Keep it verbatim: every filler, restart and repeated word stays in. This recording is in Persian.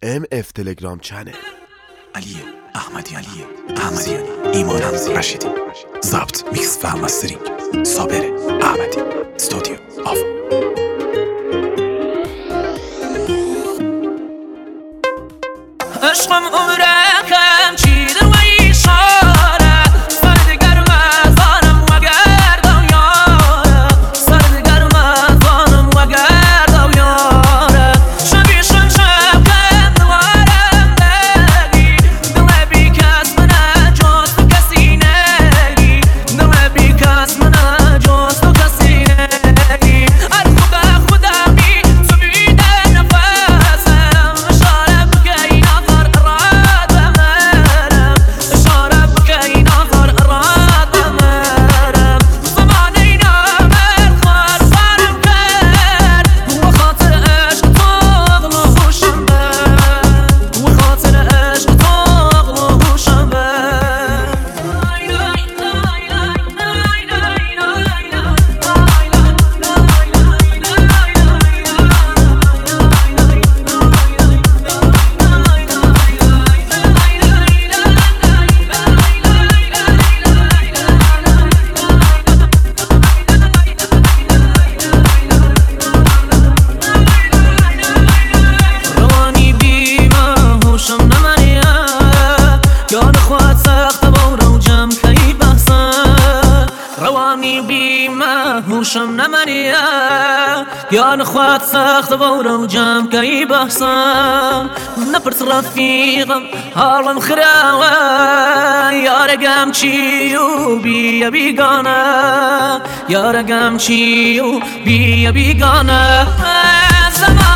ام اف تلگرام چنل. علی احمدی علی احمدی ایمان رشیدی ضبط میکس و مسترینگ صابر احمدی استودیو آف. عشقم عمرکم چیده و ایشاره سر دگرم ازانم و گردم یاره سر دگرم ازانم و گردم یاره شبیشن شبکم دوارم نگی دل بی کس منه جز تو کسی نگی دل بی کس منه جز تو کسی نگی ار خدا خدا بی تو بیده نفسم اشاره بگی هوشم نمانیه یان خواد سخت بورو جام کی بحثم نپرس رفیقم حالم خراوه یارگم چیو بیا بیگانه یارگم چیو بیا بیگانه زمان